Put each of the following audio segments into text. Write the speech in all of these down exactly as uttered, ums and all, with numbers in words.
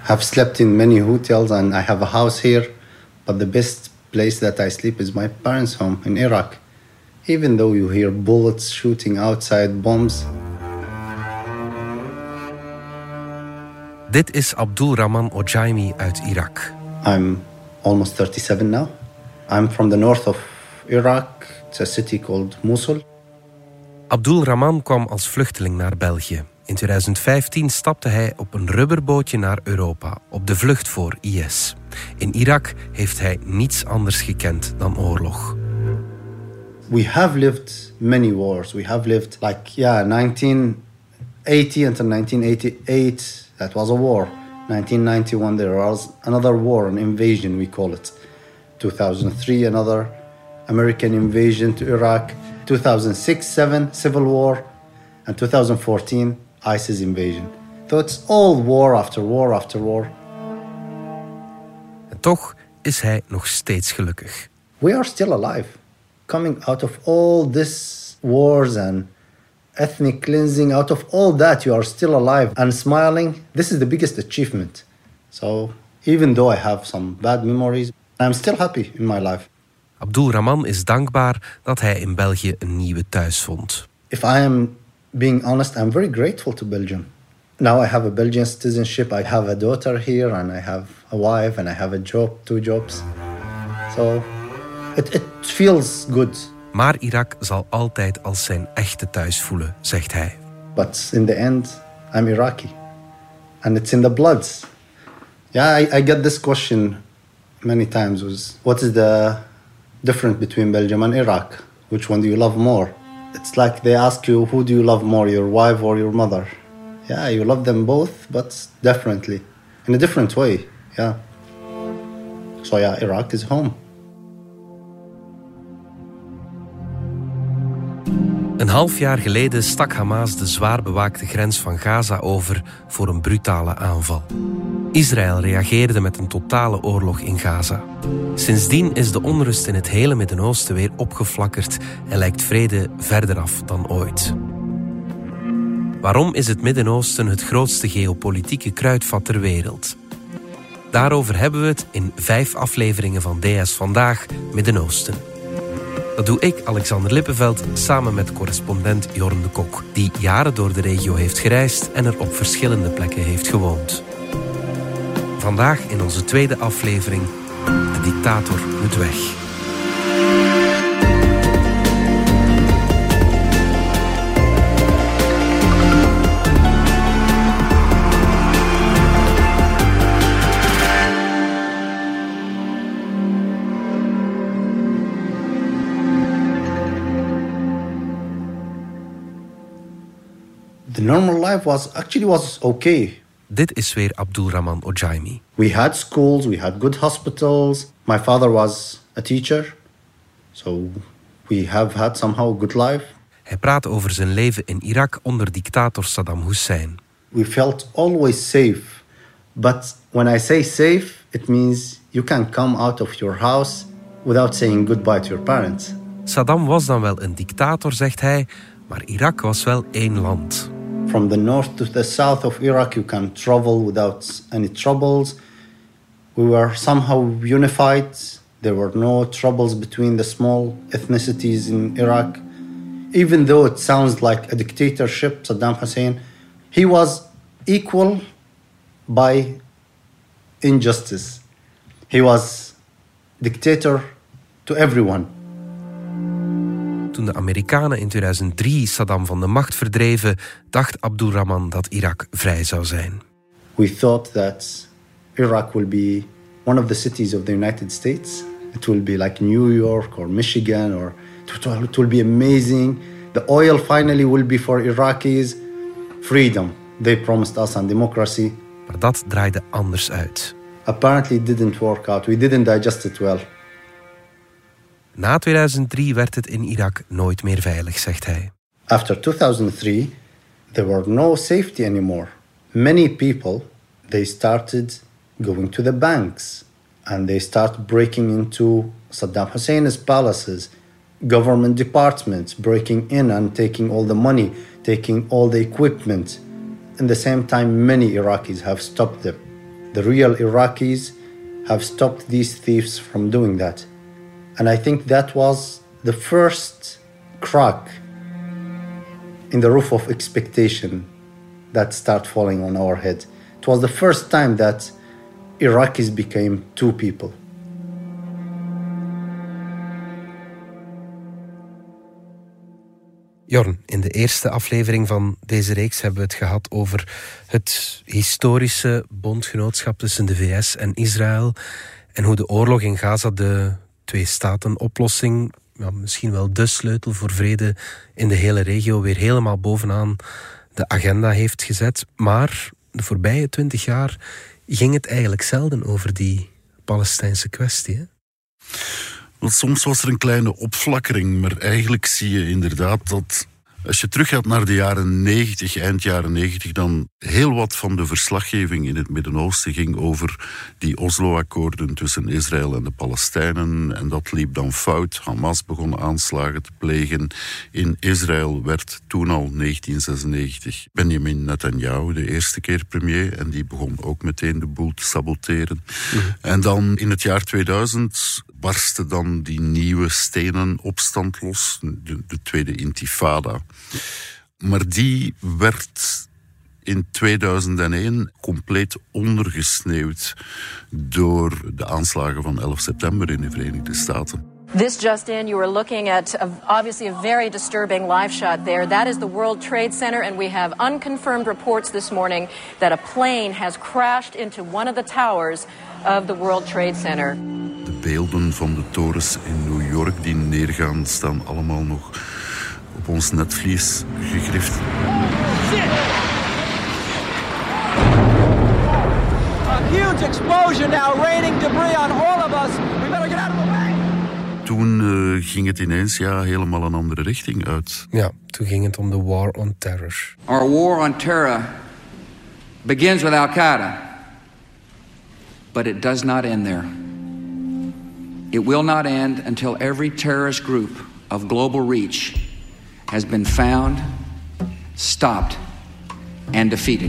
I've slept in many hotels and I have a house here, but the best place that I sleep is my parents' home in Iraq. Even though you hear bullets shooting outside, bombs. Dit is Abdul Rahman Ojaimi uit Irak. I'm almost thirty-seven now. I'm from the north of Iraq. It's a city called Mosul. Abdul Rahman kwam als vluchteling naar België. In twintig vijftien stapte hij op een rubberbootje naar Europa, op de vlucht voor I S. In Irak heeft hij niets anders gekend dan oorlog. We have lived many wars. We have lived like, yeah, nineteen eighty until nineteen eighty-eight, that was a war. nineteen ninety-one, there was another war, an invasion, we call it. two thousand three, another American invasion to Iraq. two thousand six seven, civil war. And two thousand fourteen, ISIS invasion. So it's all war after war after war. En toch is hij nog steeds gelukkig. We are still alive. Coming out of all these wars and ethnic cleansing, out of all that, you are still alive and smiling. This is the biggest achievement. So even though I have some bad memories, I'm still happy in my life. Abdul Rahman is dankbaar dat hij in België een nieuwe thuis vond. If I am being honest, I'm very grateful to Belgium. Now I have a Belgian citizenship. I have a daughter here and I have a wife and I have a job, two jobs. So it, it feels good. Maar Irak zal altijd als zijn echte thuis voelen, zegt hij. But in the end, I'm Iraqi. And it's in the blood. Yeah, I, I get this question many times. Was, what is the difference between Belgium and Iraq? Which one do you love more? It's like they ask you, who do you love more, your wife or your mother? Yeah, you love them both, but differently. In a different way, yeah. So yeah, Iraq is home. Een half jaar geleden stak Hamas de zwaar bewaakte grens van Gaza over voor een brutale aanval. Israël reageerde met een totale oorlog in Gaza. Sindsdien is de onrust in het hele Midden-Oosten weer opgeflakkerd en lijkt vrede verder af dan ooit. Waarom is het Midden-Oosten het grootste geopolitieke kruidvat ter wereld? Daarover hebben we het in vijf afleveringen van D S Vandaag Midden-Oosten. Dat doe ik, Alexander Lippenveld, samen met correspondent Jorn de Kok, die jaren door de regio heeft gereisd en er op verschillende plekken heeft gewoond. Vandaag in onze tweede aflevering, de dictator moet weg. The normal life was actually was okay. Dit is weer Abdul Rahman Ojaimi. We had schools, we had good hospitals. My father was a teacher, so we have had somehow a good life. Hij praat over zijn leven in Irak onder dictator Saddam Hussein. We felt always safe, but when I say safe, it means you can come out of your house without saying goodbye to your parents. Saddam was dan wel een dictator, zegt hij, maar Irak was wel één land. From the north to the south of Iraq, you can travel without any troubles. We were somehow unified. There were no troubles between the small ethnicities in Iraq. Even though it sounds like a dictatorship, Saddam Hussein, he was equal by injustice. He was dictator to everyone. Toen de Amerikanen in tweeduizend drie Saddam van de macht verdreven, dacht Abdul Rahman dat Irak vrij zou zijn. We thought that Iraq will be one of the cities of the United States. It will be like New York or Michigan, or it will be amazing. The oil finally will be for Iraqis. Freedom. They promised us and democracy. Maar dat draaide anders uit. Apparently it didn't work out. We didn't digest it well. Na tweeduizend drie werd het in Irak nooit meer veilig, zegt hij. After two thousand three, there were no safety anymore. Many people, they started going to the banks and they started breaking into Saddam Hussein's palaces, government departments, breaking in and taking all the money, taking all the equipment. In the same time, many Iraqis have stopped them. The real Iraqis have stopped these thieves from doing that. And I think that was the first crack in the roof of expectation that started falling on our head. It was the first time that Iraqis became two people. Jorn, in de eerste aflevering van deze reeks hebben we het gehad over het historische bondgenootschap tussen de V S en Israël en hoe de oorlog in Gaza de twee-staten-oplossing, ja, misschien wel de sleutel voor vrede in de hele regio, weer helemaal bovenaan de agenda heeft gezet. Maar de voorbije twintig jaar ging het eigenlijk zelden over die Palestijnse kwestie, hè? Want soms was er een kleine opflakkering, maar eigenlijk zie je inderdaad dat als je teruggaat naar de jaren negentig, eind jaren negentig, dan heel wat van de verslaggeving in het Midden-Oosten ging over die Oslo-akkoorden tussen Israël en de Palestijnen. En dat liep dan fout. Hamas begon aanslagen te plegen. In Israël werd toen al negentien zesennegentig Benjamin Netanyahu de eerste keer premier. En die begon ook meteen de boel te saboteren. Mm-hmm. En dan in het jaar tweeduizend barstte dan die nieuwe stenen opstand los. De, de tweede intifada. Maar die werd in tweeduizend één compleet ondergesneeuwd door de aanslagen van elf september in de Verenigde Staten. This just in, you were looking at a, obviously a very disturbing live shot there. That is the World Trade Center, and we have unconfirmed reports this morning that a plane has crashed into one of the towers of the World Trade Center. De beelden van de torens in New York die neergaan staan allemaal nog op ons netvlies gegrift. A huge explosion now, raining debris on all of us. We better get out of the way. Toen uh, ging het ineens ja, helemaal een andere richting uit. Ja, toen ging het om de war on terror. Our war on terror begins with Al-Qaeda, but it does not end there. It will not end until every terrorist group of global reach has been found, stopped, and defeated.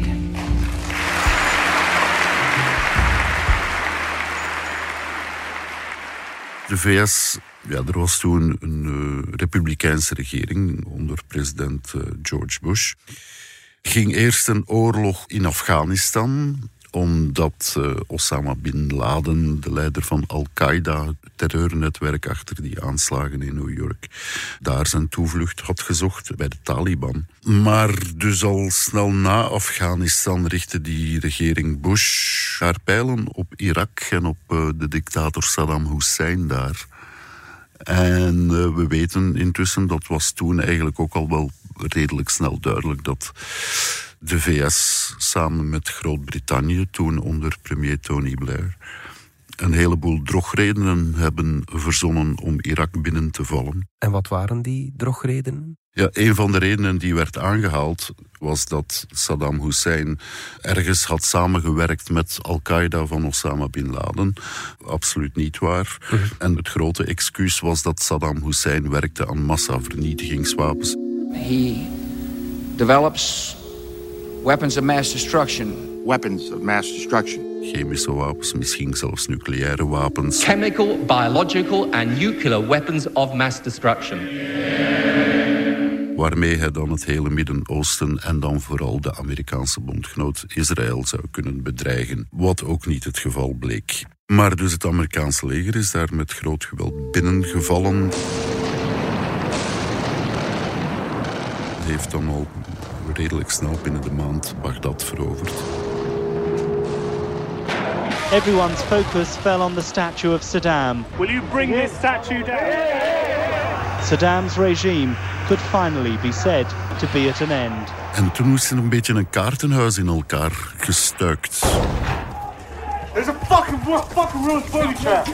De V S, ja, er was toen een uh, republikeinse regering onder president uh, George Bush. Ging eerst een oorlog in Afghanistan, omdat uh, Osama bin Laden, de leider van Al-Qaeda, het terreurnetwerk achter die aanslagen in New York, daar zijn toevlucht had gezocht bij de Taliban. Maar dus al snel na Afghanistan richtte die regering Bush haar pijlen op Irak en op uh, de dictator Saddam Hussein daar. En uh, we weten intussen, dat was toen eigenlijk ook al wel redelijk snel duidelijk, dat de V S samen met Groot-Brittannië, toen onder premier Tony Blair, een heleboel drogredenen hebben verzonnen om Irak binnen te vallen. En wat waren die drogredenen? Ja, een van de redenen die werd aangehaald was dat Saddam Hussein ergens had samengewerkt met Al-Qaeda van Osama bin Laden. Absoluut niet waar. Mm-hmm. En het grote excuus was dat Saddam Hussein werkte aan massavernietigingswapens. He develops weapons of mass destruction. Weapons of mass destruction. Chemische wapens, misschien zelfs nucleaire wapens. Chemical, biological and nuclear weapons of mass destruction. Waarmee hij dan het hele Midden-Oosten en dan vooral de Amerikaanse bondgenoot Israël zou kunnen bedreigen. Wat ook niet het geval bleek. Maar dus het Amerikaanse leger is daar met groot geweld binnengevallen. Het heeft dan al redelijk snel binnen de maand Bagdad veroverd. Everyone's focus fell on the statue of Saddam. Will you bring this statue down? Saddam's regime could finally be said to be at an end. En toen moest er een beetje een kaartenhuis in elkaar gestuikt. There's a fucking fucking real booby trap.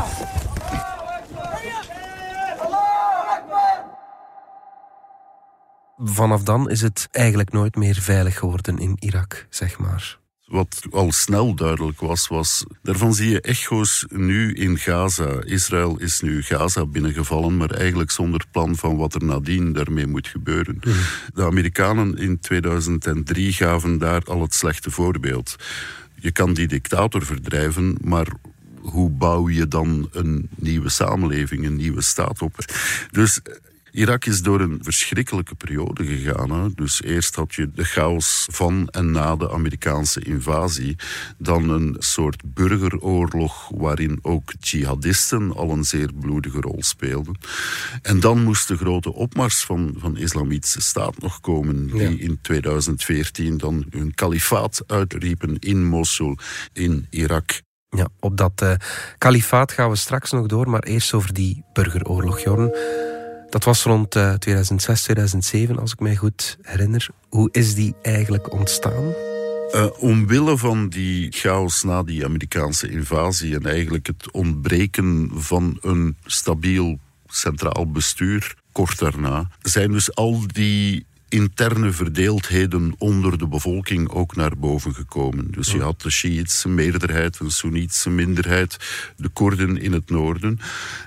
Vanaf dan is het eigenlijk nooit meer veilig geworden in Irak, zeg maar. Wat al snel duidelijk was, was... Daarvan zie je echo's nu in Gaza. Israël is nu Gaza binnengevallen, maar eigenlijk zonder plan van wat er nadien daarmee moet gebeuren. De Amerikanen in tweeduizend drie gaven daar al het slechte voorbeeld. je kan die dictator verdrijven, maar hoe bouw je dan een nieuwe samenleving, een nieuwe staat op? Dus Irak is door een verschrikkelijke periode gegaan. Hè. Dus eerst had je de chaos van en na de Amerikaanse invasie. Dan een soort burgeroorlog waarin ook jihadisten al een zeer bloedige rol speelden. En dan moest de grote opmars van, van de Islamitische Staat nog komen. Die ja. in tweeduizend veertien dan hun kalifaat uitriepen in Mosul, in Irak. Ja, op dat uh, kalifaat gaan we straks nog door, maar eerst over die burgeroorlog, Jorn. Dat was rond uh, tweeduizend zes, tweeduizend zeven, als ik mij goed herinner. Hoe is die eigenlijk ontstaan? Uh, omwille van die chaos na die Amerikaanse invasie en eigenlijk het ontbreken van een stabiel centraal bestuur kort daarna, zijn dus al die interne verdeeldheden onder de bevolking ook naar boven gekomen. Dus je had de Sjiïtische meerderheid, een Soenitische minderheid, de Koerden in het noorden.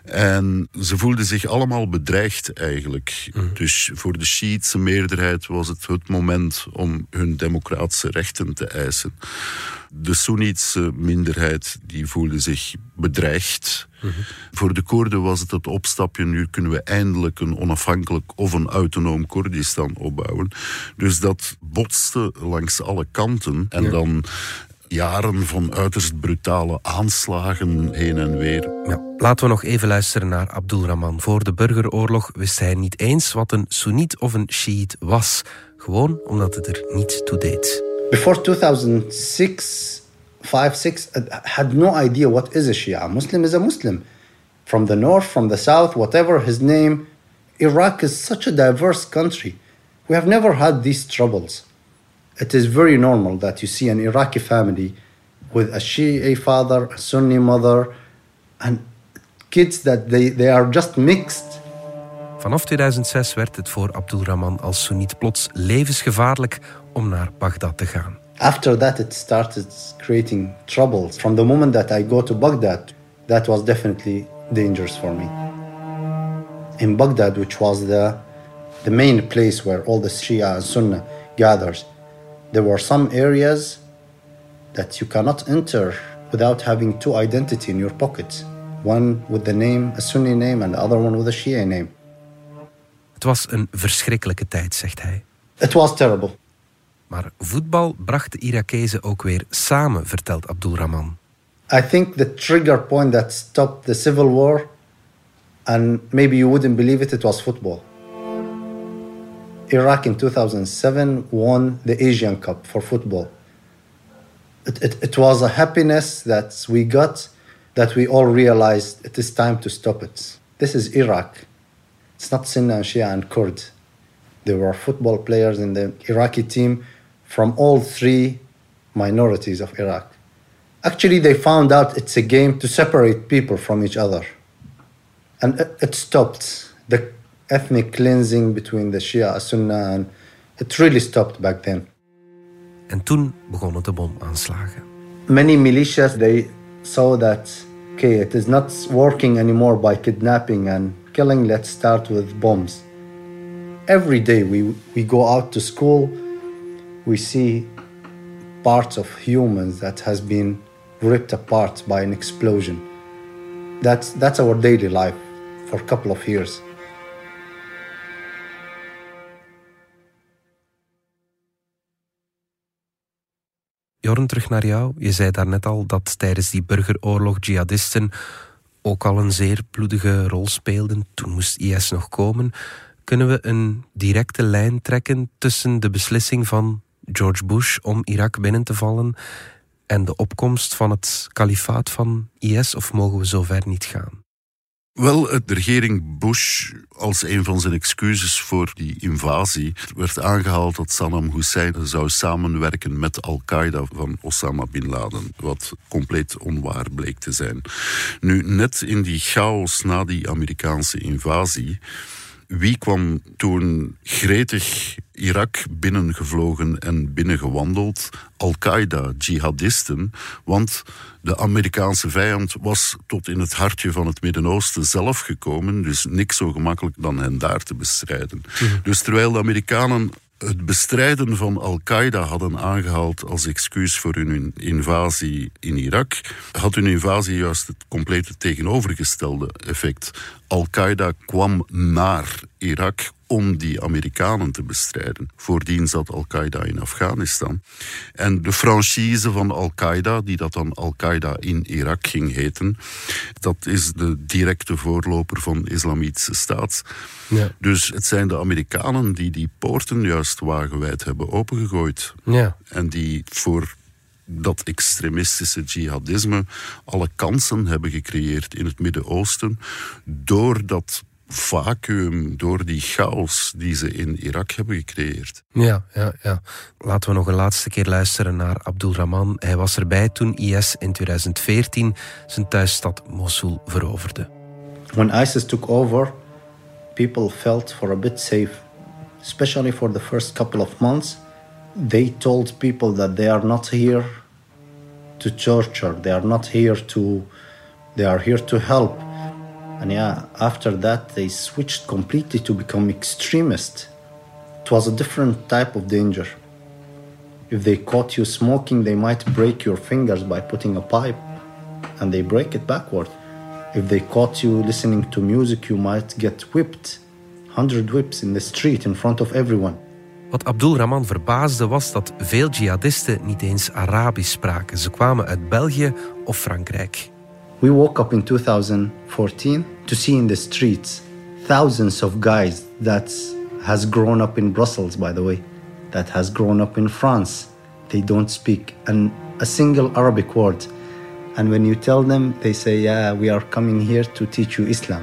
En ze voelden zich allemaal bedreigd eigenlijk. Mm. Dus voor de Sjiïtische meerderheid was het het moment om hun democratische rechten te eisen. De Soenitische minderheid die voelde zich bedreigd. Mm-hmm. Voor de Koerden was het het opstapje, nu kunnen we eindelijk een onafhankelijk of een autonoom Koerdistan opbouwen. Dus dat botste langs alle kanten. En ja. dan jaren van uiterst brutale aanslagen heen en weer. Ja, laten we nog even luisteren naar Abdulrahman. Voor de burgeroorlog wist hij niet eens wat een Soeniet of een Sjiït was. Gewoon omdat het er niet toe deed. Before two thousand six, five, six, I had no idea what is a Shia. A Muslim is a Muslim. From the north, from the south, whatever his name. Iraq is such a diverse country. We have never had these troubles. It is very normal that you see an Iraqi family with a Shia father, a Sunni mother, and kids that they, they are just mixed. Vanaf tweeduizend zes werd het voor Abdulrahman als Soeniet plots levensgevaarlijk om naar Bagdad te gaan. After that it started creating troubles. From the moment that I go to Baghdad, that was definitely dangerous for me. In Baghdad, which was the, the main place where all the Shia and Sunni gathers, there were some areas that you cannot enter without having two identities in your pocket. One with the name, a Sunni name, and the other one with a Shia name. Het was een verschrikkelijke tijd, zegt hij. It was terrible. Maar voetbal bracht de Irakezen ook weer samen, vertelt Abdulrahman. I think the trigger point that stopped the civil war, and maybe you wouldn't believe it, it was football. Iraq in two thousand seven won the Asian Cup for football. It, it, it was a happiness that we got, that we all realized it is time to stop it. This is Iraq. It's not Sunni and Shia and Kurd. There were football players in the Iraqi team from all three minorities of Iraq. Actually, they found out it's a game to separate people from each other. And it, it stopped the ethnic cleansing between the Shia and Sunni, and it really stopped back then. En toen begonnen de bomaanslagen. Many militias, they saw that, okay, it is not working anymore by kidnapping and killing, let's start with bombs. Every day we, we go out to school, we see parts of humans that has been ripped apart by an explosion. That's, that's our daily life for a couple of years. Jorn, terug naar jou. Je zei daarnet al dat tijdens die burgeroorlog jihadisten ook al een zeer bloedige rol speelden. Toen moest I S nog komen. Kunnen we een directe lijn trekken tussen de beslissing van George Bush om Irak binnen te vallen en de opkomst van het kalifaat van I S, of mogen we zover niet gaan? Wel, de regering Bush, als een van zijn excuses voor die invasie, werd aangehaald dat Saddam Hussein zou samenwerken met Al-Qaeda van Osama Bin Laden, wat compleet onwaar bleek te zijn. Nu, net in die chaos na die Amerikaanse invasie, wie kwam toen gretig Irak binnengevlogen en binnengewandeld? Al-Qaeda, jihadisten, want de Amerikaanse vijand was tot in het hartje van het Midden-Oosten zelf gekomen, dus niks zo gemakkelijk dan hen daar te bestrijden. Mm-hmm. Dus terwijl de Amerikanen het bestrijden van Al-Qaeda hadden aangehaald als excuus voor hun invasie in Irak, had hun invasie juist het complete tegenovergestelde effect. Al-Qaeda kwam naar Irak om die Amerikanen te bestrijden. Voordien zat Al-Qaeda in Afghanistan. En de franchise van Al-Qaeda, die dat dan Al-Qaeda in Irak ging heten, dat is de directe voorloper van de Islamitische Staat. Ja. Dus het zijn de Amerikanen die die poorten juist wagenwijd hebben opengegooid. Ja. En die voor dat extremistische jihadisme alle kansen hebben gecreëerd in het Midden-Oosten door dat vacuüm, door die chaos die ze in Irak hebben gecreëerd. Ja, ja, ja. Laten we nog een laatste keer luisteren naar Abdulrahman. Hij was erbij toen I S in twintig veertien zijn thuisstad Mosul veroverde. When ISIS took over, people felt for a bit safe. Especially for the first couple of months. They told people that they are not here to torture. They are not here to... They are here to help. And yeah, after that, they switched completely to become extremist. It was a different type of danger. If they caught you smoking, they might break your fingers by putting a pipe, and they break it backward. If they caught you listening to music, you might get whipped. Hundred whips in the street in front of everyone. Wat Abdulrahman verbaasde was dat veel jihadisten niet eens Arabisch spraken. Ze kwamen uit België of Frankrijk. We woke up in two thousand fourteen to see in the streets thousands of guys that has grown up in Brussels, by the way, that has grown up in France. They don't speak an, a single Arabic word. And when you tell them, they say, yeah, we are coming here to teach you Islam.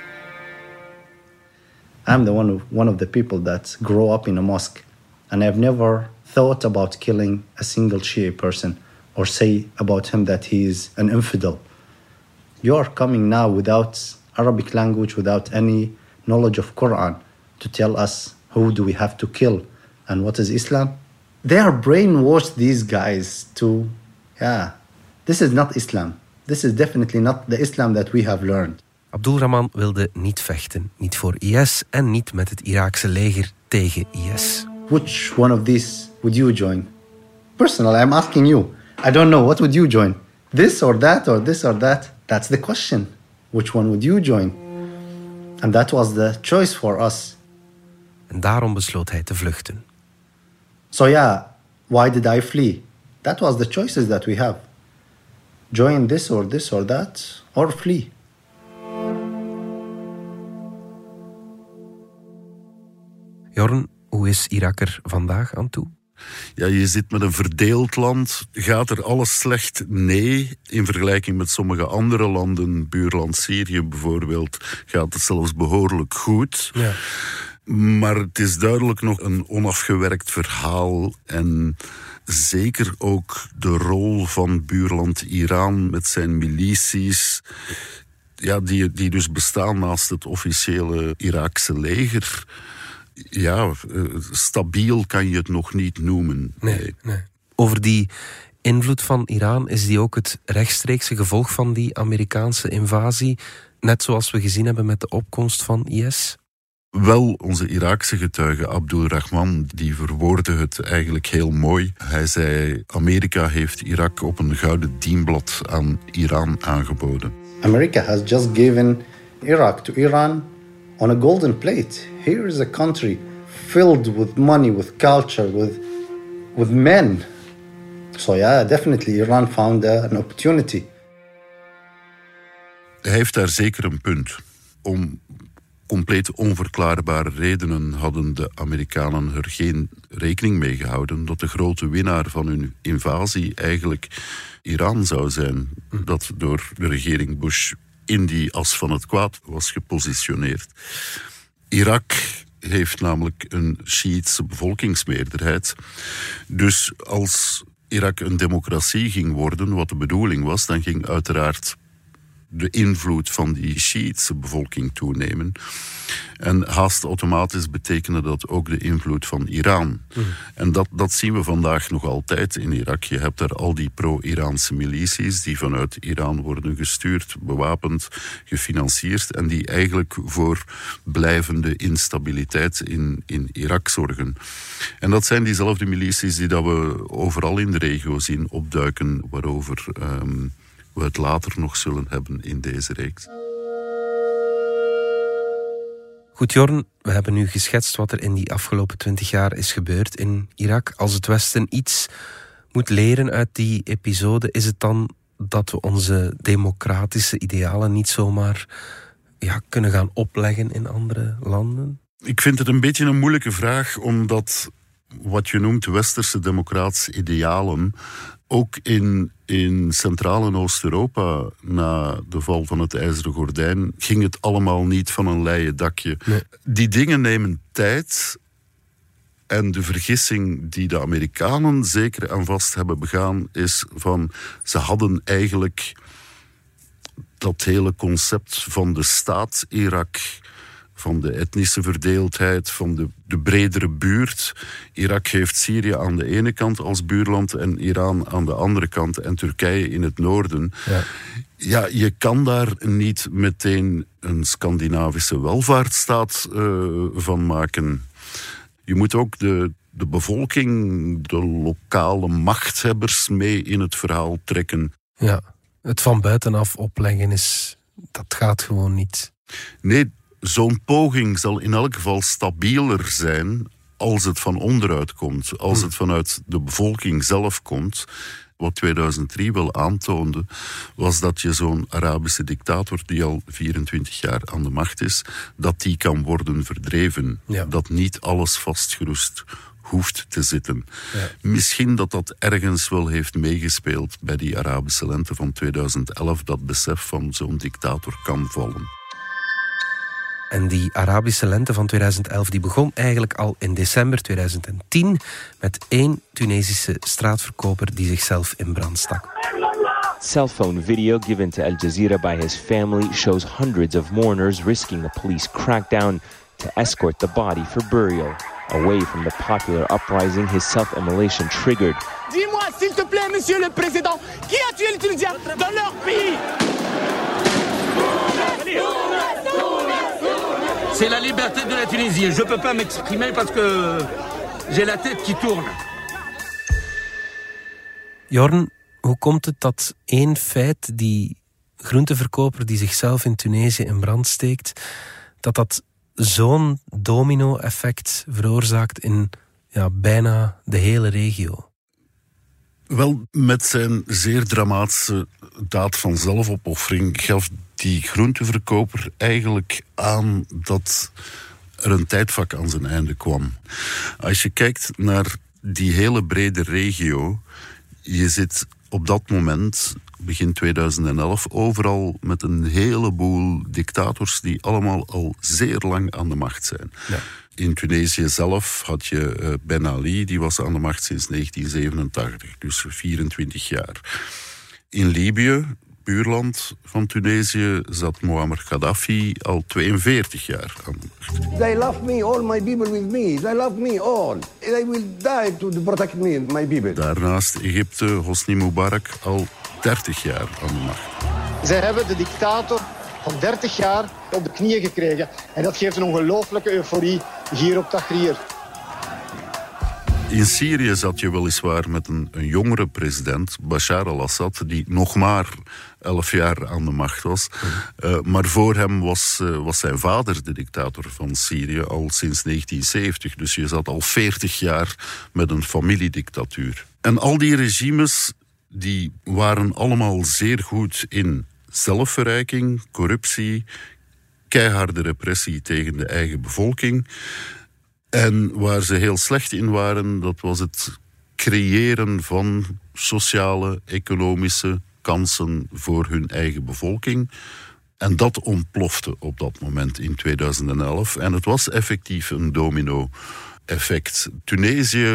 I'm the one of, one of the people that grow up in a mosque. And I've never thought about killing a single Shia person or say about him that he is an infidel. You are coming now without Arabic language, without any knowledge of Quran, to tell us who do we have to kill and what is Islam? They are brainwashed, these guys, to, yeah, this is not Islam. This is definitely not the Islam that we have learned. Abdulrahman wilde niet vechten, niet voor I S en niet met het Iraakse leger tegen I S. Which one of these would you join? Personally, I'm asking you. I don't know, what would you join? This or that or this or that? That's the question. Which one would you join? And that was the choice for us. En daarom besloot hij te vluchten. So yeah, why did I flee? That was the choices that we have. Join this or this or that, or flee. Jorn, hoe is Irak er vandaag aan toe? Ja, je zit met een verdeeld land. Gaat er alles slecht? Nee. In vergelijking met sommige andere landen, buurland Syrië bijvoorbeeld, gaat het zelfs behoorlijk goed. Ja. Maar het is duidelijk nog een onafgewerkt verhaal. En zeker ook de rol van buurland Iran met zijn milities, ja, die, die dus bestaan naast het officiële Iraakse leger. Ja, stabiel kan je het nog niet noemen. Nee, nee. nee. Over die invloed van Iran, is die ook het rechtstreekse gevolg van die Amerikaanse invasie? Net zoals we gezien hebben met de opkomst van I S? Wel, onze Iraakse getuige Abdulrahman, die verwoordde het eigenlijk heel mooi. Hij zei, Amerika heeft Irak op een gouden dienblad aan Iran aangeboden. America has just given Iraq to Iran on a golden plate. Here is a country filled with money, with culture, with, with men. So yeah, definitely Iran found uh, an opportunity. Hij heeft daar zeker een punt. Om compleet onverklaarbare redenen hadden de Amerikanen er geen rekening mee gehouden dat de grote winnaar van hun invasie eigenlijk Iran zou zijn. Dat door de regering Bush in die as van het kwaad was gepositioneerd. Irak heeft namelijk een Sjiïtische bevolkingsmeerderheid. Dus als Irak een democratie ging worden, wat de bedoeling was, dan ging uiteraard de invloed van die Sjiïtische bevolking toenemen. En haast automatisch betekende dat ook de invloed van Iran. Mm. En dat, dat zien we vandaag nog altijd in Irak. Je hebt daar al die pro-Iraanse milities die vanuit Iran worden gestuurd, bewapend, gefinancierd en die eigenlijk voor blijvende instabiliteit in, in Irak zorgen. En dat zijn diezelfde milities die dat we overal in de regio zien opduiken, waarover um, we het later nog zullen hebben in deze reeks. Goed, Jorn, we hebben nu geschetst wat er in die afgelopen twintig jaar is gebeurd in Irak. Als het Westen iets moet leren uit die episode, is het dan dat we onze democratische idealen niet zomaar ja, kunnen gaan opleggen in andere landen? Ik vind het een beetje een moeilijke vraag, omdat wat je noemt westerse democratische idealen ook in, in Centraal- en Oost-Europa na de val van het IJzeren Gordijn ging het allemaal niet van een leien dakje. Nee. Die dingen nemen tijd. En de vergissing die de Amerikanen zeker en vast hebben begaan is van ze hadden eigenlijk dat hele concept van de staat Irak, van de etnische verdeeldheid, van de, de bredere buurt. Irak heeft Syrië aan de ene kant als buurland en Iran aan de andere kant en Turkije in het noorden. Ja, ja je kan daar niet meteen een Scandinavische welvaartsstaat uh, van maken. Je moet ook de, de bevolking, de lokale machthebbers mee in het verhaal trekken. Ja, het van buitenaf opleggen is, dat gaat gewoon niet. Nee, zo'n poging zal in elk geval stabieler zijn als het van onderuit komt. Als het vanuit de bevolking zelf komt. Wat tweeduizend drie wel aantoonde, was dat je zo'n Arabische dictator die al vierentwintig jaar aan de macht is, dat die kan worden verdreven. Ja. Dat niet alles vastgeroest hoeft te zitten. Ja. Misschien dat dat ergens wel heeft meegespeeld bij die Arabische lente van tweeduizend elf, dat besef van zo'n dictator kan vallen. En die Arabische lente van tweeduizend elf die begon eigenlijk al in december tweeduizend tien met één Tunesische straatverkoper die zichzelf in brand stak. Cellphone video given to Al Jazeera by his family shows hundreds of mourners risking a police crackdown to escort the body for burial. Away from the popular uprising his self-immolation triggered. Dis-moi s'il te plaît, monsieur le président, qui a tué les Tunisiens dans leur pays? C'est la liberté de la Tunisie. Je peux pas m'exprimer parce que j'ai la tête qui tourne. Jorn, hoe komt het dat één feit, die groenteverkoper die zichzelf in Tunesië in brand steekt, dat dat zo'n domino-effect veroorzaakt in ja, bijna de hele regio? Wel, met zijn zeer dramatische daad van zelfopoffering gaf die groenteverkoper eigenlijk aan dat er een tijdvak aan zijn einde kwam. Als je kijkt naar die hele brede regio, je zit op dat moment, begin tweeduizend elf, overal met een heleboel dictators die allemaal al zeer lang aan de macht zijn. Ja. In Tunesië zelf had je uh, Ben Ali, die was aan de macht sinds negentien zevenentachtig, dus vierentwintig jaar. In Libië, buurland van Tunesië, zat Muammar Gaddafi al tweeënveertig jaar aan de macht. They love me, all my people with me. They love me all. They will die to protect me, my people. Daarnaast Egypte, Hosni Mubarak, al dertig jaar aan de macht. Zij hebben de dictator van dertig jaar op de knieën gekregen. En dat geeft een ongelooflijke euforie hier op Tahrir. In Syrië zat je weliswaar met een, een jongere president, Bashar al-Assad, die nog maar elf jaar aan de macht was. Uh, maar voor hem was, uh, was zijn vader de dictator van Syrië al sinds negentien zeventig. Dus je zat al veertig jaar met een familiedictatuur. En al die regimes die waren allemaal zeer goed in zelfverrijking, corruptie, keiharde repressie tegen de eigen bevolking. En waar ze heel slecht in waren, dat was het creëren van sociale, economische kansen voor hun eigen bevolking. En dat ontplofte op dat moment in tweeduizend elf. En het was effectief een domino-effect. Tunesië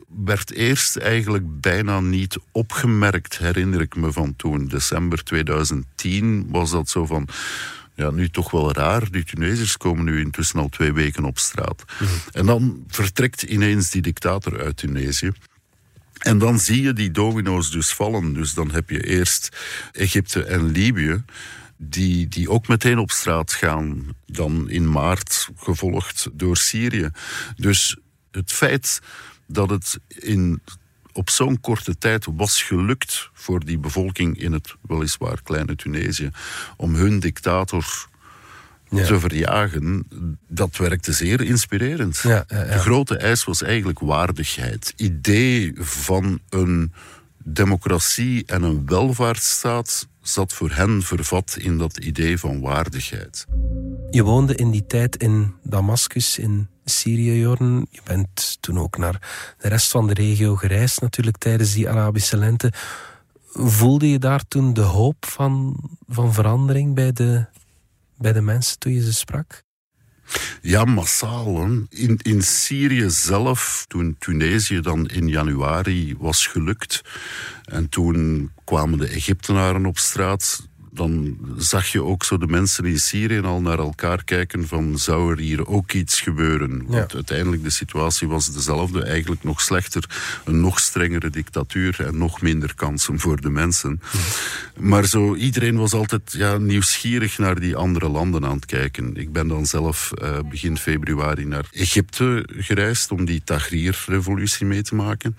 werd eerst eigenlijk bijna niet opgemerkt, herinner ik me van toen. December tweeduizend tien was dat zo van... Ja, nu toch wel raar. Die Tunesiërs komen nu intussen al twee weken op straat. Mm-hmm. En dan vertrekt ineens die dictator uit Tunesië. En dan zie je die domino's dus vallen. Dus dan heb je eerst Egypte en Libië... Die, die ook meteen op straat gaan. Dan in maart gevolgd door Syrië. Dus het feit dat het in... op zo'n korte tijd was gelukt voor die bevolking in het weliswaar kleine Tunesië om hun dictator ja. te verjagen, dat werkte zeer inspirerend. Ja, ja, ja. De grote eis was eigenlijk waardigheid. Idee van een democratie en een welvaartsstaat zat voor hen vervat in dat idee van waardigheid. Je woonde in die tijd in Damascus, in Syrië, Jorn. Je bent toen ook naar de rest van de regio gereisd natuurlijk tijdens die Arabische lente. Voelde je daar toen de hoop van, van verandering bij de, bij de mensen toen je ze sprak? Ja, massaal. Hè. In, in Syrië zelf, toen Tunesië dan in januari was gelukt... en toen kwamen de Egyptenaren op straat... dan zag je ook zo de mensen in Syrië al naar elkaar kijken van... zou er hier ook iets gebeuren? Ja. Want uiteindelijk de situatie was dezelfde, eigenlijk nog slechter. Een nog strengere dictatuur en nog minder kansen voor de mensen. Ja. Maar zo, iedereen was altijd ja, nieuwsgierig naar die andere landen aan het kijken. Ik ben dan zelf uh, begin februari naar Egypte gereisd... om die Tahrir-revolutie mee te maken...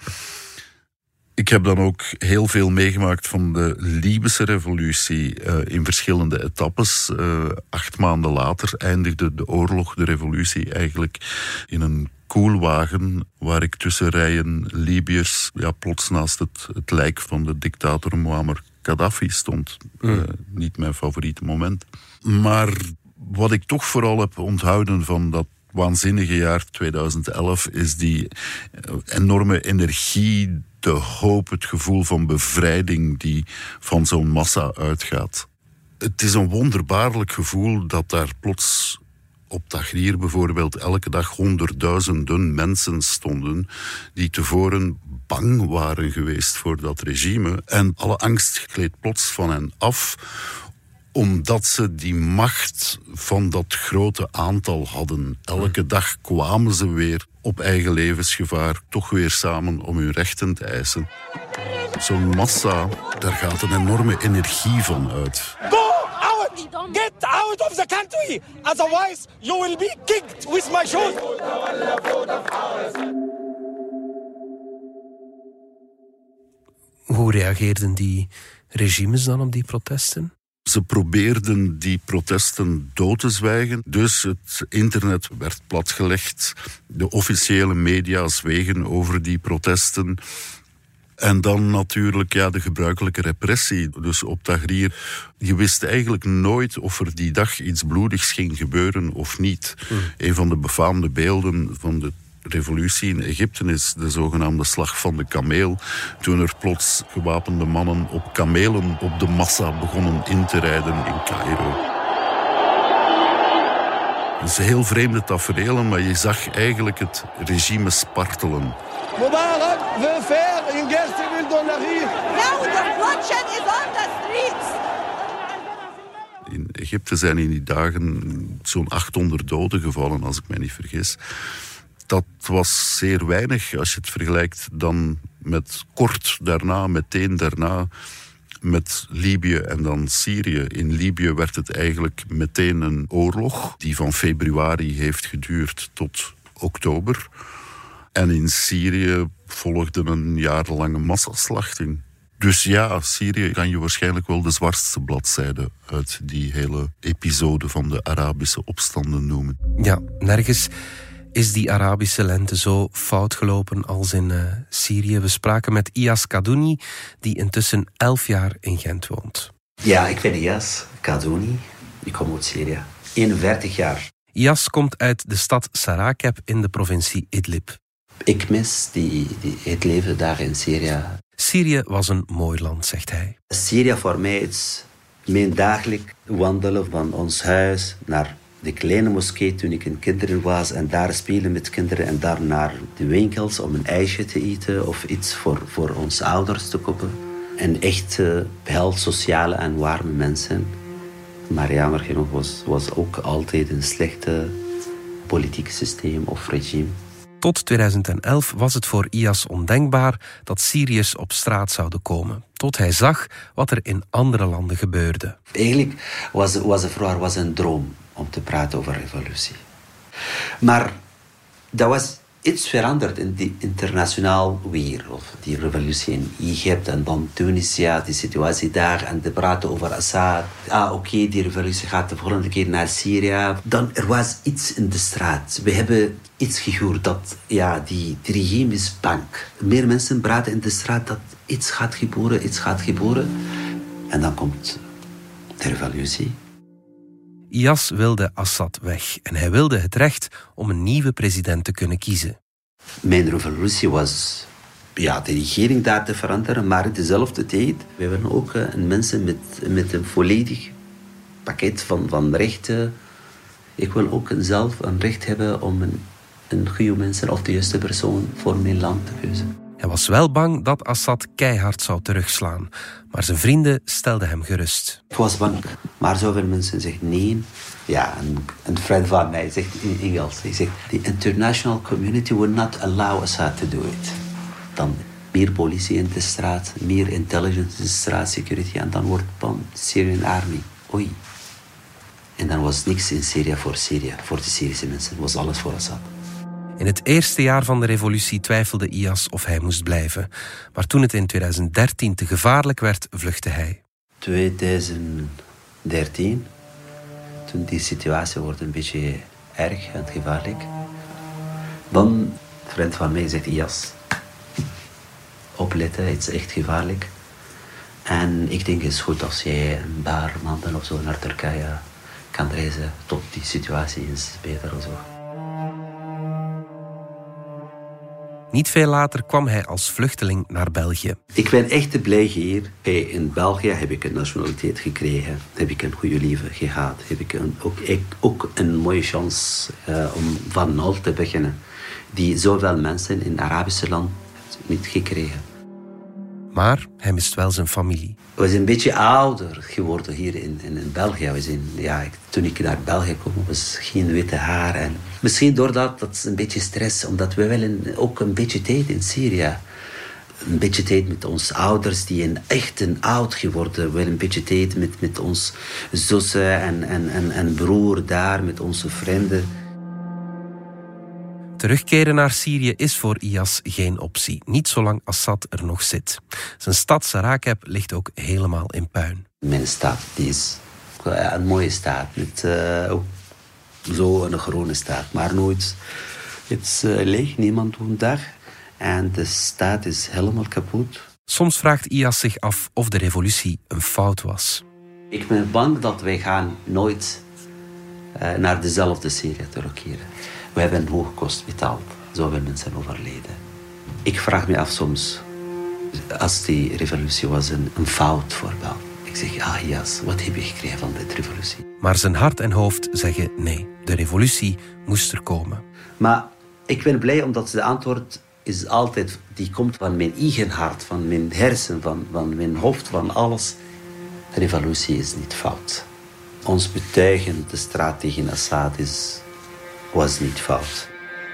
Ik heb dan ook heel veel meegemaakt van de Libische revolutie uh, in verschillende etappes. Uh, acht maanden later eindigde de oorlog, de revolutie, eigenlijk in een koelwagen waar ik tussen rijen Libiërs ja, plots naast het, het lijk van de dictator Muammar Gaddafi stond. Mm. Uh, niet mijn favoriete moment. Maar wat ik toch vooral heb onthouden van dat waanzinnige jaar tweeduizend elf is die enorme energie, de hoop, het gevoel van bevrijding die van zo'n massa uitgaat. Het is een wonderbaarlijk gevoel dat daar plots op Tahrir bijvoorbeeld elke dag honderdduizenden mensen stonden die tevoren bang waren geweest voor dat regime. En alle angst gleed plots van hen af, omdat ze die macht van dat grote aantal hadden. Elke dag kwamen ze weer op eigen levensgevaar, toch weer samen om hun rechten te eisen. Zo'n massa, daar gaat een enorme energie van uit. Go out! Get out of the country! Otherwise you will be kicked with my shoes! Hoe reageerden die regimes dan op die protesten? Ze probeerden die protesten dood te zwijgen. Dus het internet werd platgelegd. De officiële media zwegen over die protesten. En dan natuurlijk ja, de gebruikelijke repressie. Dus op Tahrir, je wist eigenlijk nooit of er die dag iets bloedigs ging gebeuren of niet. Mm. Een van de befaamde beelden van de revolutie in Egypte is de zogenaamde slag van de kameel. Toen er plots gewapende mannen op kamelen op de massa begonnen in te rijden in Cairo. Het is heel vreemde taferelen, maar je zag eigenlijk het regime spartelen. Mubarak wil ver in Gerste wil Donnerie. Now the bloodshed is on the streets. In Egypte zijn in die dagen zo'n achthonderd doden gevallen, als ik mij niet vergis. Dat was zeer weinig als je het vergelijkt dan met kort daarna, meteen daarna, met Libië en dan Syrië. In Libië werd het eigenlijk meteen een oorlog die van februari heeft geduurd tot oktober. En in Syrië volgde een jarenlange massaslachting. Dus ja, Syrië kan je waarschijnlijk wel de zwartste bladzijde uit die hele episode van de Arabische opstanden noemen. Ja, nergens is die Arabische lente zo fout gelopen als in uh, Syrië. We spraken met Iyas Kadouni, die intussen elf jaar in Gent woont. Ja, ik ben Iyas Kadouni. Ik kom uit Syrië. eenenveertig jaar. Iyas komt uit de stad Sarakeb in de provincie Idlib. Ik mis die, die, het leven daar in Syrië. Syrië was een mooi land, zegt hij. Syrië voor mij is mijn dagelijk wandelen van ons huis naar de kleine moskee toen ik een kinderen was en daar spelen met kinderen en daar naar de winkels om een ijsje te eten of iets voor, voor onze ouders te kopen. En echt uh, heel sociale en warme mensen. Maar jammer genoeg was, was ook altijd een slechte politiek systeem of regime. Tot tweeduizend elf was het voor Iyas ondenkbaar dat Syriërs op straat zouden komen. Tot hij zag wat er in andere landen gebeurde. Eigenlijk was, was het vroeger was een droom om te praten over revolutie. Maar dat was iets veranderd in die internationaal wereld. Die revolutie in Egypte en dan Tunisia, die situatie daar en te praten over Assad. Ah, oké, okay, die revolutie gaat de volgende keer naar Syrië. Dan er was iets in de straat. We hebben iets gehoord dat ja, die, die regime is bang. Meer mensen praten in de straat dat iets gaat gebeuren, iets gaat gebeuren. En dan komt de revolutie. Iyas wilde Assad weg en hij wilde het recht om een nieuwe president te kunnen kiezen. Mijn revolutie was ja, de regering daar te veranderen, maar in dezelfde tijd we hebben ook uh, mensen met, met een volledig pakket van, van rechten. Ik wil ook zelf een recht hebben om een, een goede mensen of de juiste persoon voor mijn land te kiezen. Hij was wel bang dat Assad keihard zou terugslaan, maar zijn vrienden stelden hem gerust. Ik was bang, maar zoveel mensen zeggen nee. Ja, een, een vriend van mij zegt in Engels, hij zegt, the international community will not allow Assad to do it. Dan meer politie in de straat, meer intelligence in de straat, security, en dan wordt bam, Syrian army. Oei. En dan was niks in Syrië voor Syrië, voor de Syrische mensen, was alles voor Assad. In het eerste jaar van de revolutie twijfelde Iyas of hij moest blijven. Maar toen het in tweeduizend dertien te gevaarlijk werd, vluchtte hij. tweeduizend dertien, toen die situatie wordt een beetje erg en gevaarlijk. Dan, een vriend van mij zegt, Iyas, opletten, het is echt gevaarlijk. En ik denk het is goed als jij een paar maanden of zo naar Turkije kan reizen tot die situatie is beter of zo. Niet veel later kwam hij als vluchteling naar België. Ik ben echt blij hier. Hey, in België heb ik een nationaliteit gekregen. Heb ik een goede leven gehad. Heb ik een, ook, ik, ook een mooie kans uh, om van nul te beginnen. Die zoveel mensen in het Arabische land niet gekregen. Maar hij mist wel zijn familie. We zijn een beetje ouder geworden hier in, in, in België. We zijn, ja, toen ik naar België kwam, was geen witte haar. En misschien doordat, dat is een beetje stress. Omdat we willen ook een beetje tijd in Syrië. Een beetje tijd met onze ouders die een echt een oud geworden. We willen een beetje tijd met, met onze zussen en, en, en, en broer daar, met onze vrienden. Terugkeren naar Syrië is voor Iyas geen optie. Niet zolang Assad er nog zit. Zijn stad Sarakeb ligt ook helemaal in puin. Mijn stad die is een mooie stad. Met uh, ook zo een groene stad. Maar nooit. Het is uh, leeg, niemand woont daar. En de stad is helemaal kapot. Soms vraagt Iyas zich af of de revolutie een fout was. Ik ben bang dat wij gaan nooit uh, naar dezelfde Syrië terugkeren. We hebben een hoge kost betaald. Zoveel mensen overleden. Ik vraag me af soms, als die revolutie was een, een fout voorbeeld. Ik zeg, ah yes, wat heb je gekregen van deze revolutie? Maar zijn hart en hoofd zeggen nee. De revolutie moest er komen. Maar ik ben blij omdat de antwoord is altijd, die komt van mijn eigen hart, van mijn hersen, van, van mijn hoofd, van alles. De revolutie is niet fout. Ons betuigen de straat tegen Assad is... was niet fout.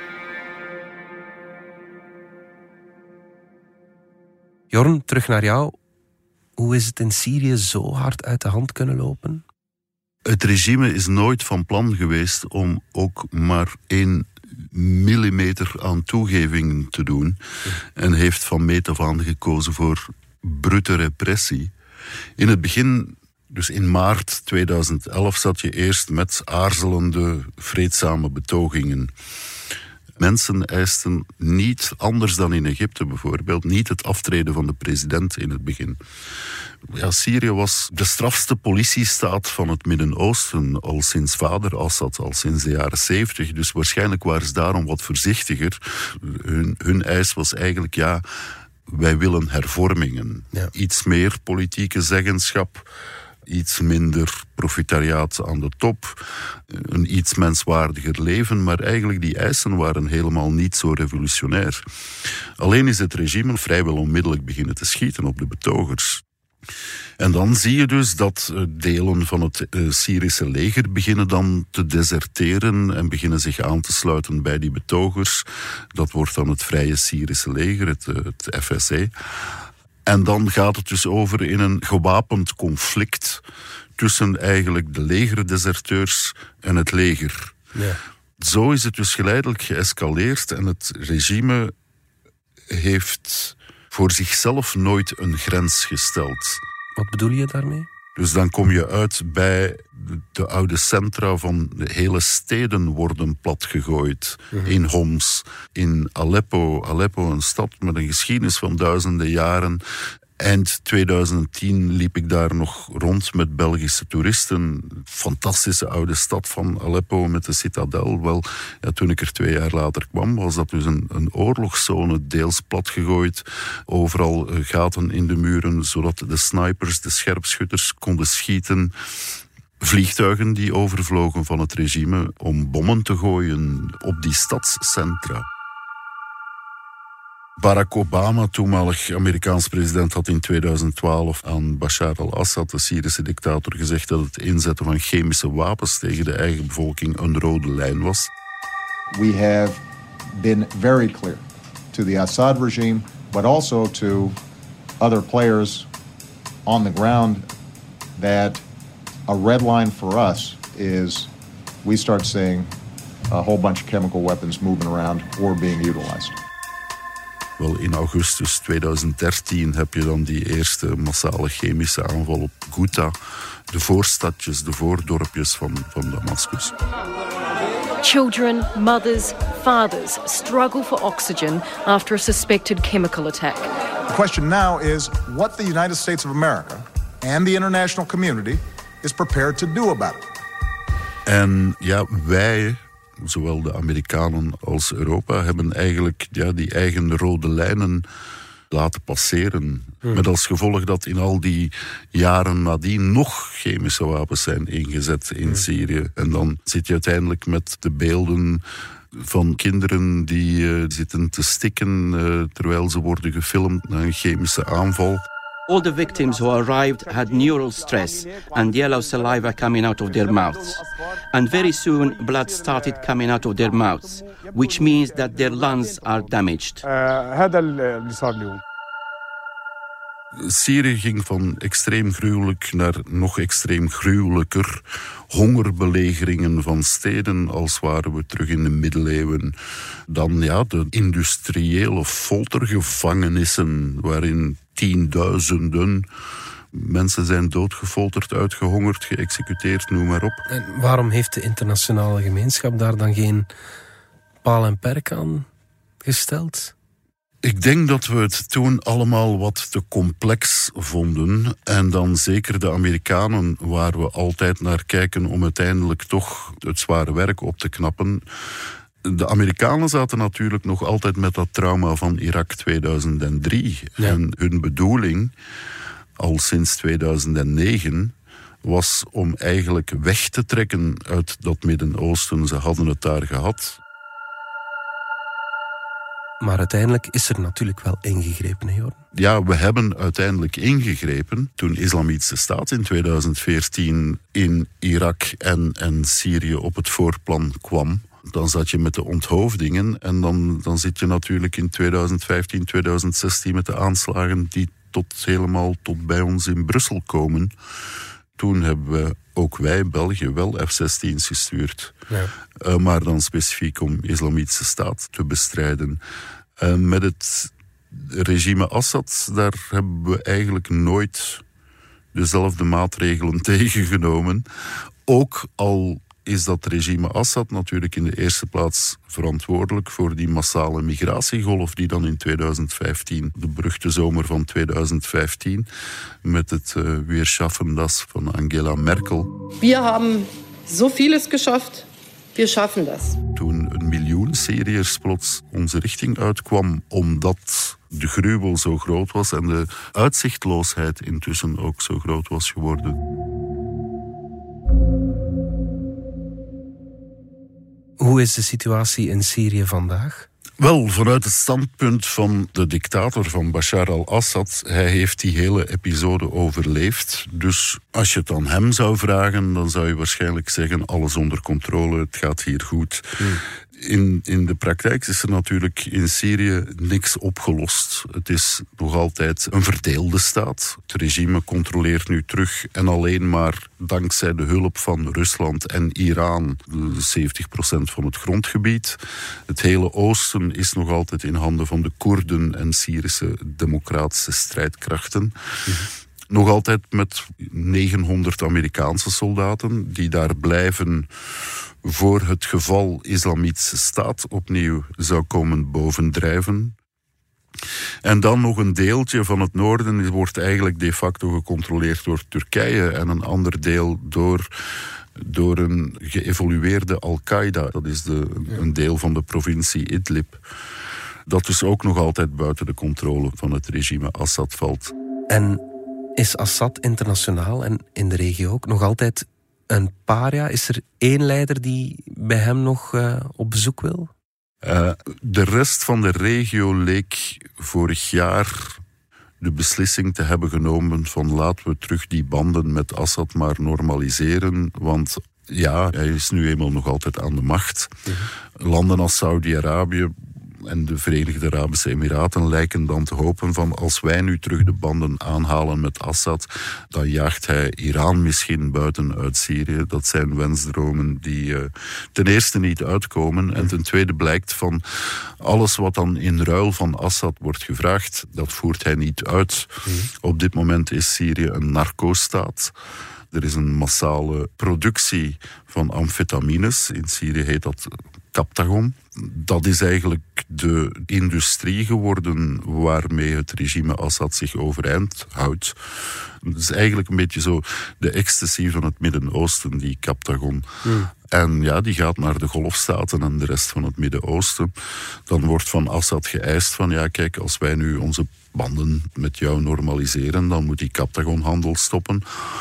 Jorn, terug naar jou. Hoe is het in Syrië zo hard uit de hand kunnen lopen? Het regime is nooit van plan geweest om ook maar één millimeter aan toegevingen te doen. En heeft van meet af aan gekozen voor brute repressie. In het begin... Dus in maart tweeduizend elf zat je eerst met aarzelende, vreedzame betogingen. Mensen eisten niet, anders dan in Egypte bijvoorbeeld, niet het aftreden van de president in het begin. Ja, Syrië was de strafste politiestaat van het Midden-Oosten al sinds vader Assad, al sinds de jaren zeventig. Dus waarschijnlijk waren ze daarom wat voorzichtiger. Hun, hun eis was eigenlijk, ja, wij willen hervormingen. Ja. Iets meer politieke zeggenschap. iets minder profitariaat aan de top, een iets menswaardiger leven, maar eigenlijk die eisen waren helemaal niet zo revolutionair. Alleen is het regime vrijwel onmiddellijk beginnen te schieten op de betogers. En dan zie je dus dat delen van het Syrische leger beginnen dan te deserteren en beginnen zich aan te sluiten bij die betogers. Dat wordt dan het Vrije Syrische leger, het, het F S E. En dan gaat het dus over in een gewapend conflict tussen eigenlijk de legerdeserteurs en het leger. Ja. Zo is het dus geleidelijk geëscaleerd en het regime heeft voor zichzelf nooit een grens gesteld. Wat bedoel je daarmee? Dus dan kom je uit bij de oude centra van de hele steden worden platgegooid. Mm-hmm. In Homs, in Aleppo. Aleppo, een stad met een geschiedenis van duizenden jaren. Eind tweeduizend tien liep ik daar nog rond met Belgische toeristen. Fantastische oude stad van Aleppo met de citadel. Wel, ja, toen ik er twee jaar later kwam, was dat dus een, een oorlogszone, deels platgegooid. Overal gaten in de muren, zodat de snipers, de scherpschutters konden schieten. Vliegtuigen die overvlogen van het regime om bommen te gooien op die stadscentra. Barack Obama, toenmalig Amerikaans president, had in tweeduizend twaalf aan Bashar al-Assad, de Syrische dictator, gezegd dat het inzetten van chemische wapens tegen de eigen bevolking een rode lijn was. We have been very clear to the Assad regime, but also to other players on the ground that a red line for us is we start seeing a whole bunch of chemical weapons moving around or being utilized. Wel, in augustus tweeduizend dertien heb je dan die eerste massale chemische aanval op Ghouta, de voorstadjes, de voordorpjes van, van Damascus. Children, mothers, fathers struggle for oxygen after a suspected chemical attack. The question now is what the United States of America and the international community is prepared to do about it. En ja, wij, zowel de Amerikanen als Europa, hebben eigenlijk ja, die eigen rode lijnen laten passeren. Hmm. Met als gevolg dat in al die jaren nadien nog chemische wapens zijn ingezet in hmm. Syrië. En dan zit je uiteindelijk met de beelden van kinderen die uh, zitten te stikken uh, terwijl ze worden gefilmd na een chemische aanval. All the victims who arrived had neural stress and yellow saliva coming out of their mouths. And very soon blood started coming out of their mouths, which means that their lungs are damaged. Syrië ging van extreem gruwelijk naar nog extreem gruwelijker. Hongerbelegeringen van steden als waren we terug in de middeleeuwen. Dan ja, de industriële foltergevangenissen waarin tienduizenden mensen zijn doodgefolterd, uitgehongerd, geëxecuteerd, noem maar op. En waarom heeft de internationale gemeenschap daar dan geen paal en perk aan gesteld? Ik denk dat we het toen allemaal wat te complex vonden. En dan zeker de Amerikanen, waar we altijd naar kijken om uiteindelijk toch het zware werk op te knappen. De Amerikanen zaten natuurlijk nog altijd met dat trauma van Irak tweeduizend drie. Ja. En hun bedoeling, al sinds tweeduizend negen, was om eigenlijk weg te trekken uit dat Midden-Oosten. Ze hadden het daar gehad. Maar uiteindelijk is er natuurlijk wel ingegrepen, hè, Jorn? Ja, we hebben uiteindelijk ingegrepen toen de Islamitische Staat in tweeduizend veertien in Irak en, en Syrië op het voorplan kwam. Dan zat je met de onthoofdingen en dan, dan zit je natuurlijk in tweeduizend vijftien, tweeduizend zestien met de aanslagen die tot helemaal tot bij ons in Brussel komen. Toen hebben we, ook wij, België, wel F zestien's gestuurd. Ja. Uh, maar dan specifiek om de Islamitische Staat te bestrijden. Uh, met het regime Assad, daar hebben we eigenlijk nooit dezelfde maatregelen tegengenomen. Ook al is dat regime Assad natuurlijk in de eerste plaats verantwoordelijk voor die massale migratiegolf die dan in tweeduizend vijftien, de beruchte zomer van tweeduizend vijftien, met het uh, Wir schaffen das van Angela Merkel. Wir haben so vieles geschafft, wir schaffen das. Toen een miljoen Syriërs plots onze richting uitkwam, omdat de gruwel zo groot was en de uitzichtloosheid intussen ook zo groot was geworden. Hoe is de situatie in Syrië vandaag? Wel, vanuit het standpunt van de dictator van Bashar al-Assad, hij heeft die hele episode overleefd. Dus als je het aan hem zou vragen, dan zou je waarschijnlijk zeggen, alles onder controle, het gaat hier goed. Hmm. In, in de praktijk is er natuurlijk in Syrië niks opgelost. Het is nog altijd een verdeelde staat. Het regime controleert nu terug en alleen maar dankzij de hulp van Rusland en Iran zeventig procent van het grondgebied. Het hele oosten is nog altijd in handen van de Koerden en Syrische democratische strijdkrachten. Mm-hmm. Nog altijd met negenhonderd Amerikaanse soldaten die daar blijven voor het geval Islamitische Staat opnieuw zou komen bovendrijven. En dan nog een deeltje van het noorden wordt eigenlijk de facto gecontroleerd door Turkije en een ander deel door, door een geëvolueerde Al-Qaeda. Dat is de, een deel van de provincie Idlib. Dat dus ook nog altijd buiten de controle van het regime Assad valt. En is Assad internationaal en in de regio ook nog altijd een paria? Is er één leider die bij hem nog uh, op bezoek wil? Uh, de rest van de regio leek vorig jaar de beslissing te hebben genomen van laten we terug die banden met Assad maar normaliseren, want ja, hij is nu eenmaal nog altijd aan de macht. Uh-huh. Landen als Saudi-Arabië en de Verenigde Arabische Emiraten lijken dan te hopen van als wij nu terug de banden aanhalen met Assad, dan jaagt hij Iran misschien buiten uit Syrië. Dat zijn wensdromen die uh, ten eerste niet uitkomen en ten tweede blijkt van alles wat dan in ruil van Assad wordt gevraagd, dat voert hij niet uit. Mm. Op dit moment is Syrië een narco-staat. Er is een massale productie van amfetamines. In Syrië heet dat Captagon. Dat is eigenlijk de industrie geworden waarmee het regime Assad zich overeind houdt. Het is eigenlijk een beetje zo de ecstasy van het Midden-Oosten, die Captagon. Mm. En ja, die gaat naar de Golfstaten en de rest van het Midden-Oosten. Dan wordt van Assad geëist van ja, kijk, als wij nu onze banden met jou normaliseren, dan moet die Captagon-handel stoppen.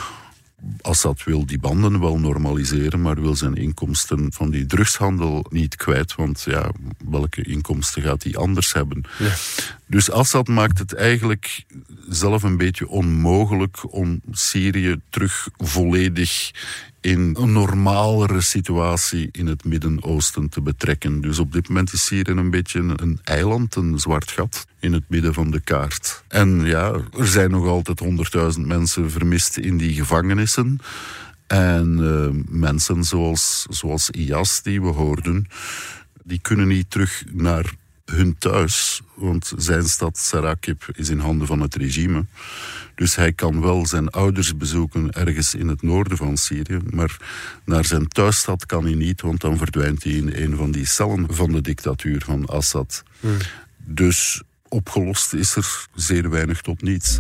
Assad wil die banden wel normaliseren, maar wil zijn inkomsten van die drugshandel niet kwijt, want ja, welke inkomsten gaat hij anders hebben? Ja. Dus Assad maakt het eigenlijk zelf een beetje onmogelijk om Syrië terug volledig in een normalere situatie in het Midden-Oosten te betrekken. Dus op dit moment is Syrië een beetje een eiland, een zwart gat in het midden van de kaart. En ja, er zijn nog altijd honderdduizend mensen vermist in die gevangenissen. En uh, mensen zoals, zoals Iyas, die we hoorden, die kunnen niet terug naar hun thuis, want zijn stad Sarakib is in handen van het regime. Dus hij kan wel zijn ouders bezoeken ergens in het noorden van Syrië, maar naar zijn thuisstad kan hij niet, want dan verdwijnt hij in een van die cellen van de dictatuur van Assad. Hmm. Dus opgelost is er zeer weinig tot niets.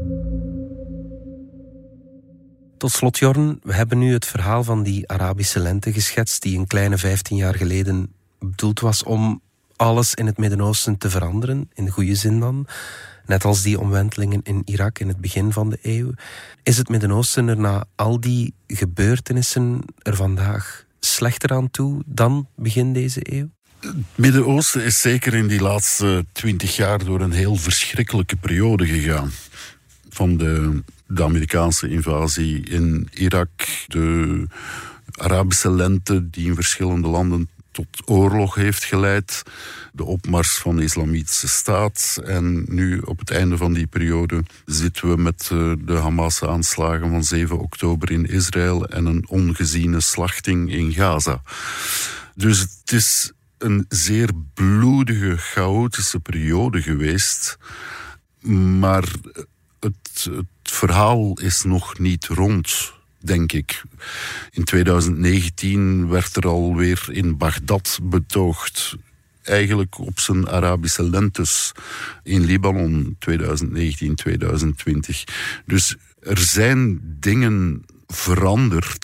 Tot slot, Jorn, we hebben nu het verhaal van die Arabische lente geschetst, die een kleine vijftien jaar geleden bedoeld was om alles in het Midden-Oosten te veranderen, in de goede zin dan. Net als die omwentelingen in Irak in het begin van de eeuw. Is het Midden-Oosten er na al die gebeurtenissen er vandaag slechter aan toe dan begin deze eeuw? Het Midden-Oosten is zeker in die laatste twintig jaar door een heel verschrikkelijke periode gegaan. Van de, de Amerikaanse invasie in Irak, de Arabische lente die in verschillende landen tot oorlog heeft geleid, de opmars van de Islamitische Staat. En nu op het einde van die periode zitten we met de Hamas-aanslagen van zeven oktober in Israël en een ongeziene slachting in Gaza. Dus het is een zeer bloedige, chaotische periode geweest. Maar het, het verhaal is nog niet rond, denk ik. In tweeduizend negentien werd er alweer in Bagdad betoogd. Eigenlijk op zijn Arabische lentes in Libanon tweeduizend negentien tweeduizend twintig. Dus er zijn dingen veranderd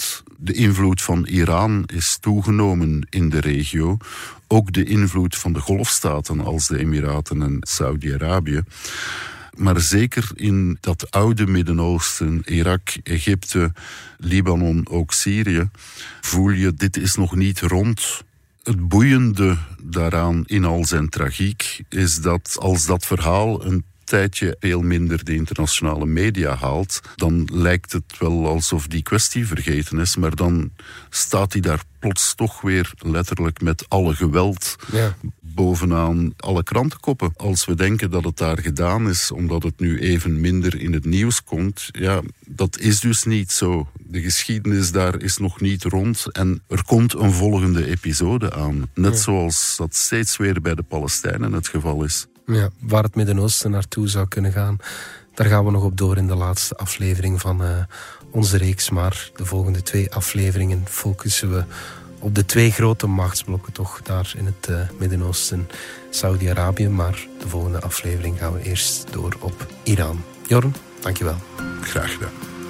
De invloed van Iran is toegenomen in de regio. Ook de invloed van de golfstaten als de Emiraten en Saudi-Arabië. Maar zeker in dat oude Midden-Oosten, Irak, Egypte, Libanon, ook Syrië, voel je, dit is nog niet rond. Het boeiende daaraan in al zijn tragiek is dat als dat verhaal een tijdje veel minder de internationale media haalt, dan lijkt het wel alsof die kwestie vergeten is, maar dan staat hij daar plots toch weer letterlijk met alle geweld ja. bovenaan alle krantenkoppen. Als we denken dat het daar gedaan is, omdat het nu even minder in het nieuws komt, ja, dat is dus niet zo. De geschiedenis daar is nog niet rond en er komt een volgende episode aan. Net ja. zoals dat steeds weer bij de Palestijnen het geval is. Ja, waar het Midden-Oosten naartoe zou kunnen gaan, daar gaan we nog op door in de laatste aflevering van uh, onze reeks. Maar de volgende twee afleveringen focussen we op de twee grote machtsblokken toch daar in het uh, Midden-Oosten, Saudi-Arabië. Maar de volgende aflevering gaan we eerst door op Iran. Jorn, dankjewel. Graag gedaan.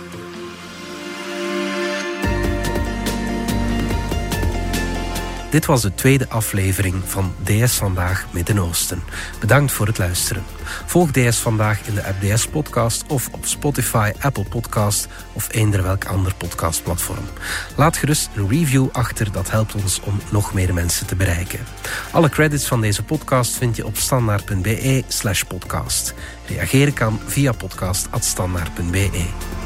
Dit was de tweede aflevering van D S Vandaag Midden-Oosten. Bedankt voor het luisteren. Volg D S Vandaag in de app D S Podcast of op Spotify, Apple Podcast of eender welk ander podcastplatform. Laat gerust een review achter, dat helpt ons om nog meer mensen te bereiken. Alle credits van deze podcast vind je op standaard punt be slash podcast. Reageren kan via podcast at standaard punt be.